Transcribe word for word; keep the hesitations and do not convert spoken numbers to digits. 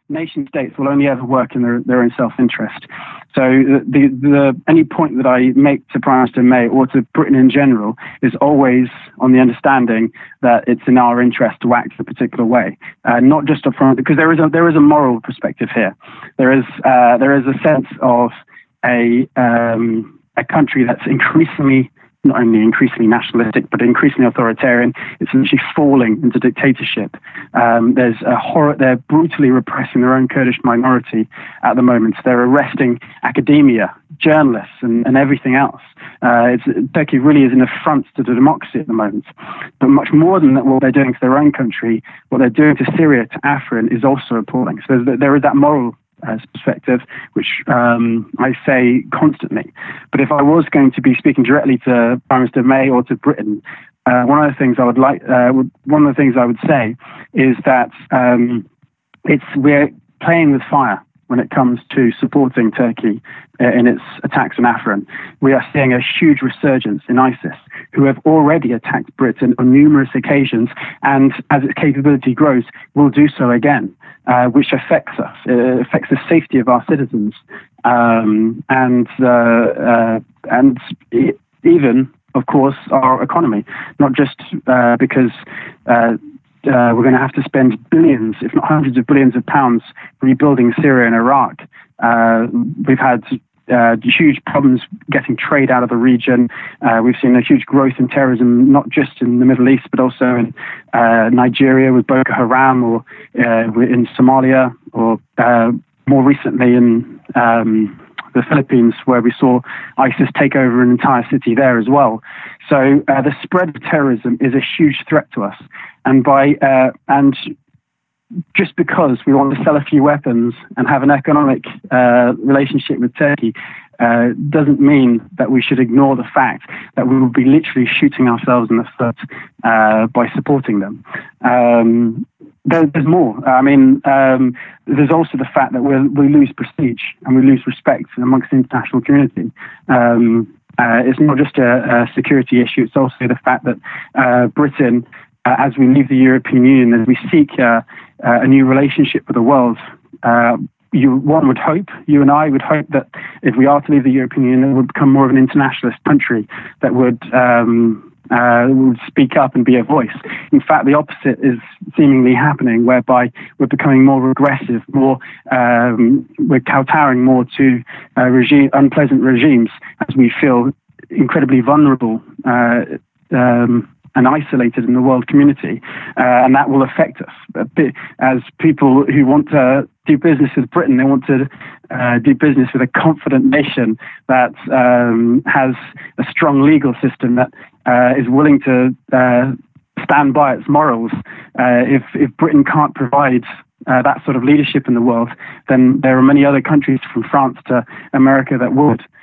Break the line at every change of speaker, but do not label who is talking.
nation states will only ever work in their, their own self-interest. So the, the, the, any point that I make to Prime Minister May or to Britain in general is always on the understanding that it's in our interest to act a particular way, uh, not just up front, because there is a there is a moral perspective here. There is uh, there is a sense of a um, a country that's increasingly, not only increasingly nationalistic, but increasingly authoritarian. It's actually falling into dictatorship. Um, there's a horror. They're brutally repressing their own Kurdish minority at the moment. They're arresting academia, journalists, and, and everything else. Uh, it's, Turkey really is an affront to the democracy at the moment. But much more than that, what they're doing to their own country, what they're doing to Syria, to Afrin, is also appalling. So there's, there is that moral Uh, perspective, which um, I say constantly. But if I was going to be speaking directly to Prime Minister May or to Britain, uh, one of the things I would like, uh, would, one of the things I would say is that um, it's we're playing with fire when it comes to supporting Turkey in its attacks on Afrin. We are seeing a huge resurgence in ISIS, who have already attacked Britain on numerous occasions, and as its capability grows, will do so again, uh, which affects us. It affects the safety of our citizens, um, and uh, uh, and even, of course, our economy. Not just uh, because uh, Uh, we're going to have to spend billions, if not hundreds of billions of pounds rebuilding Syria and Iraq. Uh, we've had uh, huge problems getting trade out of the region. Uh, we've seen a huge growth in terrorism, not just in the Middle East, but also in uh, Nigeria with Boko Haram, or uh, in Somalia, or uh, more recently in um, the Philippines, where we saw ISIS take over an entire city there as well. So uh, the spread of terrorism is a huge threat to us. And by uh, and just because we want to sell a few weapons and have an economic uh, relationship with Turkey uh, doesn't mean that we should ignore the fact that we will be literally shooting ourselves in the foot uh, by supporting them. Um, there, there's more. I mean, um, there's also the fact that we we lose prestige and we lose respect amongst the international community. Um, uh, it's not just a, a security issue; it's also the fact that uh, Britain, Uh, as we leave the European Union, as we seek uh, uh, a new relationship with the world, uh, you, one would hope, you and I would hope that if we are to leave the European Union, it would become more of an internationalist country that would, um, uh, would speak up and be a voice. In fact, the opposite is seemingly happening, whereby we're becoming more regressive, more um, we're kowtowing more to uh, regime, unpleasant regimes, as we feel incredibly vulnerable uh, um, and isolated in the world community, uh, and that will affect us. As people who want to do business with Britain, they want to uh, do business with a confident nation that um, has a strong legal system that uh, is willing to uh, stand by its morals. Uh, if, if Britain can't provide uh, that sort of leadership in the world, then there are many other countries, from France to America, that would.